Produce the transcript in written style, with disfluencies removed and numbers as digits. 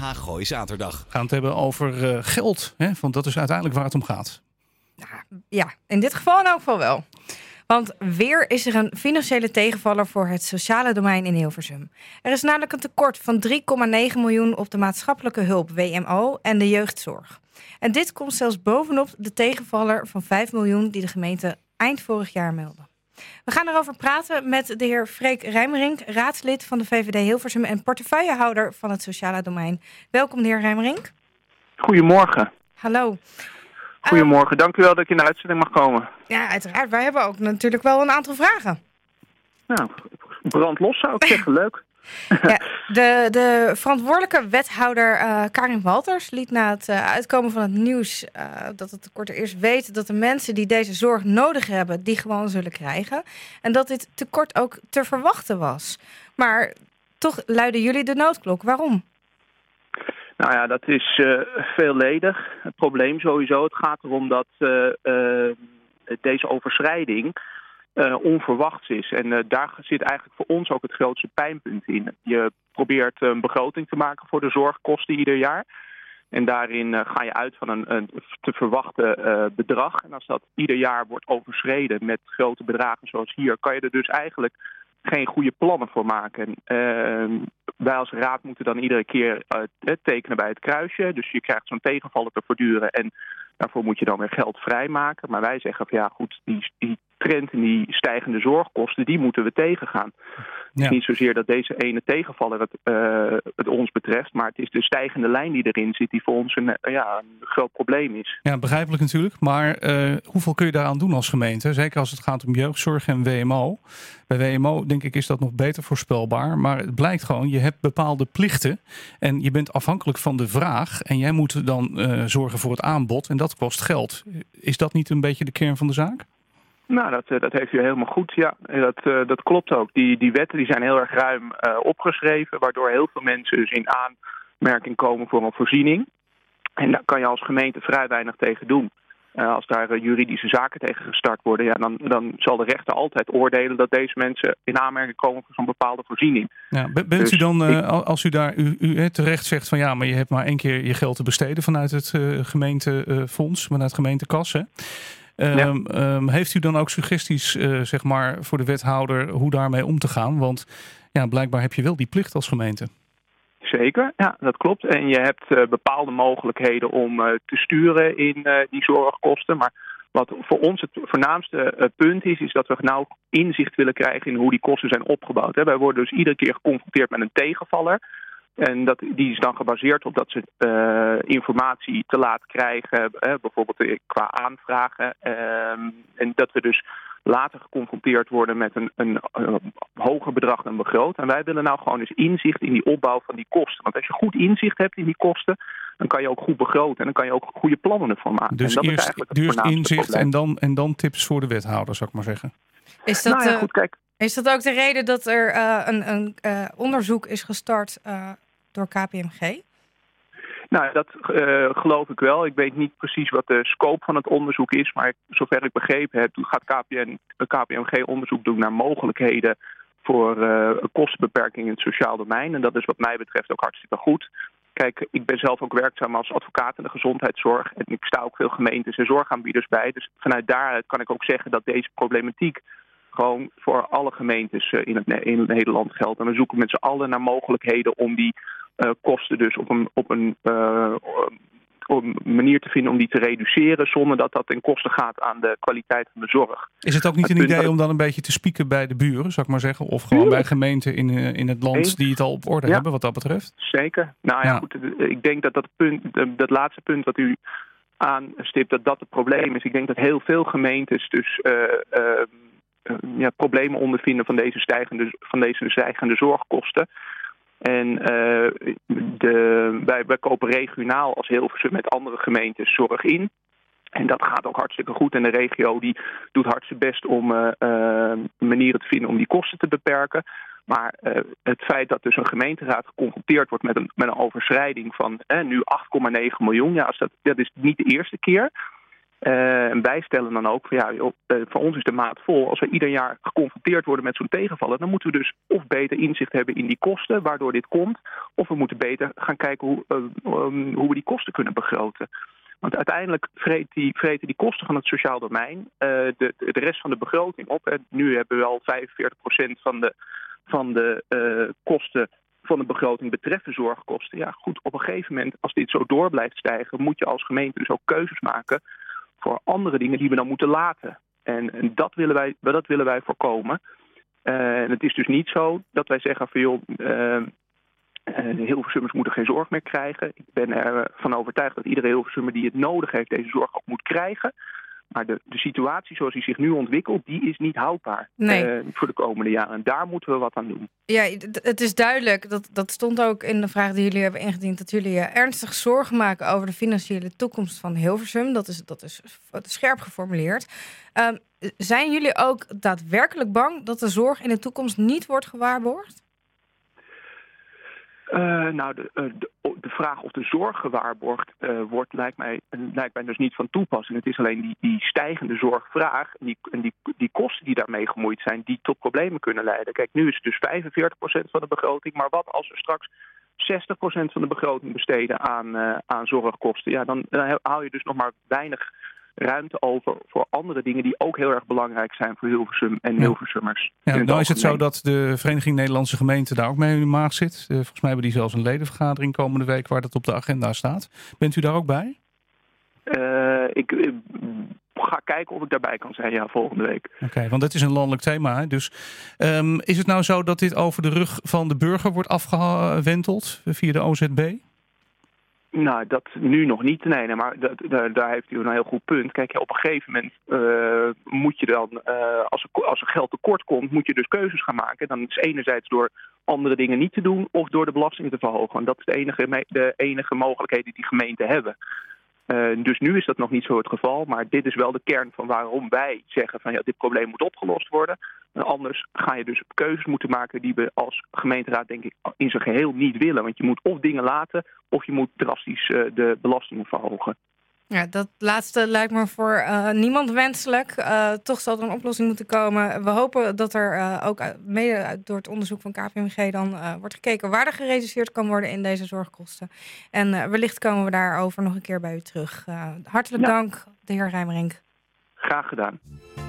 Gooi Zaterdag. We gaan het hebben over geld, hè? Want dat is uiteindelijk waar het om gaat. Ja, in dit geval in elk geval wel. Want weer is er een financiële tegenvaller voor het sociale domein in Hilversum. Er is namelijk een tekort van 3,9 miljoen op de maatschappelijke hulp, WMO, en de jeugdzorg. En dit komt zelfs bovenop de tegenvaller van 5 miljoen die de gemeente eind vorig jaar meldde. We gaan erover praten met de heer Freek Rijmerink, raadslid van de VVD Hilversum en portefeuillehouder van het sociale domein. Welkom, de heer Rijmerink. Goedemorgen. Hallo. Goedemorgen, dank u wel dat ik in de uitzending mag komen. Ja, uiteraard. Wij hebben ook natuurlijk wel een aantal vragen. Nou, brand los zou ik zeggen, leuk. Ja, de verantwoordelijke wethouder Karin Walters liet na het uitkomen van het nieuws dat het tekort er is weten dat de mensen die deze zorg nodig hebben, die gewoon zullen krijgen. En dat dit tekort ook te verwachten was. Maar toch luiden jullie de noodklok. Waarom? Nou ja, dat is veelledig. Het probleem sowieso, het gaat erom dat deze overschrijding onverwachts is. En daar zit eigenlijk voor ons ook het grootste pijnpunt in. Je probeert een begroting te maken voor de zorgkosten ieder jaar. En daarin ga je uit van een te verwachten bedrag. En als dat ieder jaar wordt overschreden met grote bedragen zoals hier, kan je er dus eigenlijk geen goede plannen voor maken. Wij als raad moeten dan iedere keer tekenen bij het kruisje. Dus je krijgt zo'n tegenvaller te verduren en daarvoor moet je dan weer geld vrijmaken. Maar wij zeggen van ja goed, die trend en die stijgende zorgkosten, die moeten we tegengaan. Ja. Het is niet zozeer dat deze ene tegenvaller het ons betreft, maar het is de stijgende lijn die erin zit die voor ons een groot probleem is. Ja, begrijpelijk natuurlijk. Maar hoeveel kun je daaraan doen als gemeente? Zeker als het gaat om jeugdzorg en WMO. Bij WMO denk ik is dat nog beter voorspelbaar. Maar het blijkt gewoon, je hebt bepaalde plichten en je bent afhankelijk van de vraag. En jij moet dan zorgen voor het aanbod en dat kost geld. Is dat niet een beetje de kern van de zaak? Nou, dat heeft u helemaal goed. Ja, dat klopt ook. Die wetten die zijn heel erg ruim opgeschreven, waardoor heel veel mensen dus in aanmerking komen voor een voorziening. En daar kan je als gemeente vrij weinig tegen doen. Als daar juridische zaken tegen gestart worden, ja, dan zal de rechter altijd oordelen dat deze mensen in aanmerking komen voor zo'n bepaalde voorziening. Ja, bent u dan, als u daar u terecht zegt van ja, maar je hebt maar 1 keer je geld te besteden vanuit het gemeentefonds, vanuit het gemeentekas, hè? Heeft u dan ook suggesties zeg maar voor de wethouder hoe daarmee om te gaan? Want ja, blijkbaar heb je wel die plicht als gemeente. Zeker, ja, dat klopt. En je hebt bepaalde mogelijkheden om te sturen in die zorgkosten. Maar wat voor ons het voornaamste punt is dat we nou inzicht willen krijgen in hoe die kosten zijn opgebouwd. Wij worden dus iedere keer geconfronteerd met een tegenvaller. En die is dan gebaseerd op dat ze informatie te laat krijgen, bijvoorbeeld qua aanvragen. En dat we dus later geconfronteerd worden met een hoger bedrag dan begroot. En wij willen nou gewoon eens inzicht in die opbouw van die kosten. Want als je goed inzicht hebt in die kosten, dan kan je ook goed begroten en dan kan je ook goede plannen ervoor maken. Dus en dat eerst inzicht en dan tips voor de wethouder, zou ik maar zeggen. Is dat, goed, kijk. Is dat ook de reden dat er een onderzoek is gestart door KPMG? Nou, dat geloof ik wel. Ik weet niet precies wat de scope van het onderzoek is, maar zover ik begrepen heb, gaat KPMG onderzoek doen naar mogelijkheden voor kostenbeperking in het sociaal domein. En dat is wat mij betreft ook hartstikke goed. Kijk, ik ben zelf ook werkzaam als advocaat in de gezondheidszorg en ik sta ook veel gemeentes en zorgaanbieders bij. Dus vanuit daaruit kan ik ook zeggen dat deze problematiek gewoon voor alle gemeentes in Nederland geldt. En we zoeken met z'n allen naar mogelijkheden om die kosten dus op een manier te vinden om die te reduceren zonder dat dat ten koste gaat aan de kwaliteit van de zorg. Is het ook niet een idee om dan een beetje te spieken bij de buren, zou ik maar zeggen? Of gewoon bij gemeenten in het land die het al op orde hebben wat dat betreft? Zeker. Nou ja, goed, ik denk dat laatste punt wat u aanstipt, dat het probleem is. Ik denk dat heel veel gemeentes dus problemen ondervinden van deze stijgende zorgkosten. En wij kopen regionaal als Hilversum met andere gemeentes zorg in. En dat gaat ook hartstikke goed. En de regio die doet hartstikke best om manieren te vinden om die kosten te beperken. Maar het feit dat dus een gemeenteraad geconfronteerd wordt met een overschrijding van nu 8,9 miljoen. Ja, dat is niet de eerste keer. En wij stellen dan ook van voor ons is de maat vol. Als we ieder jaar geconfronteerd worden met zo'n tegenvallen, dan moeten we dus of beter inzicht hebben in die kosten, waardoor dit komt, of we moeten beter gaan kijken hoe we die kosten kunnen begroten. Want uiteindelijk vreten die kosten van het sociaal domein de rest van de begroting op. En nu hebben we al 45% van de kosten van de begroting betreffen zorgkosten. Ja, goed, op een gegeven moment, als dit zo door blijft stijgen, moet je als gemeente dus ook keuzes maken voor andere dingen die we dan moeten laten. En dat willen wij voorkomen. En het is dus niet zo dat wij zeggen van Hilversummers moeten geen zorg meer krijgen. Ik ben ervan overtuigd dat iedere Hilversummer die het nodig heeft deze zorg ook moet krijgen. Maar de situatie zoals die zich nu ontwikkelt, die is niet houdbaar voor de komende jaren. En daar moeten we wat aan doen. Ja, het is duidelijk, dat stond ook in de vraag die jullie hebben ingediend, dat jullie ernstig zorgen maken over de financiële toekomst van Hilversum. Dat is scherp geformuleerd. Zijn jullie ook daadwerkelijk bang dat de zorg in de toekomst niet wordt gewaarborgd? De vraag of de zorg gewaarborgd wordt lijkt mij dus niet van toepassing. Het is alleen die stijgende zorgvraag en die kosten die daarmee gemoeid zijn, die tot problemen kunnen leiden. Kijk, nu is het dus 45% van de begroting, maar wat als we straks 60% van de begroting besteden aan zorgkosten? Ja, dan hou je dus nog maar weinig ruimte over voor andere dingen die ook heel erg belangrijk zijn voor Hilversum en Hilversummers. Ja, nou is het zo dat de Vereniging Nederlandse Gemeenten daar ook mee in de maag zit. Volgens mij hebben die zelfs een ledenvergadering komende week waar dat op de agenda staat. Bent u daar ook bij? Ik ga kijken of ik daarbij kan zijn, volgende week. Oké, want het is een landelijk thema. Hè? Dus is het nou zo dat dit over de rug van de burger wordt afgewenteld via de OZB? Nou, dat nu nog niet. Nee, maar daar heeft u een heel goed punt. Kijk, op een gegeven moment moet je dan, als er geld tekort komt, moet je dus keuzes gaan maken. Dan is het enerzijds door andere dingen niet te doen of door de belastingen te verhogen. En dat is de enige mogelijkheden die gemeenten hebben. Dus nu is dat nog niet zo het geval, maar dit is wel de kern van waarom wij zeggen van dit probleem moet opgelost worden. En anders ga je dus keuzes moeten maken die we als gemeenteraad denk ik in zijn geheel niet willen. Want je moet of dingen laten of je moet drastisch de belastingen verhogen. Ja, dat laatste lijkt me voor niemand wenselijk. Toch zal er een oplossing moeten komen. We hopen dat er ook mede door het onderzoek van KPMG dan wordt gekeken waar er gereduceerd kan worden in deze zorgkosten. En wellicht komen we daarover nog een keer bij u terug. Hartelijk dank, de heer Rijmerink. Graag gedaan.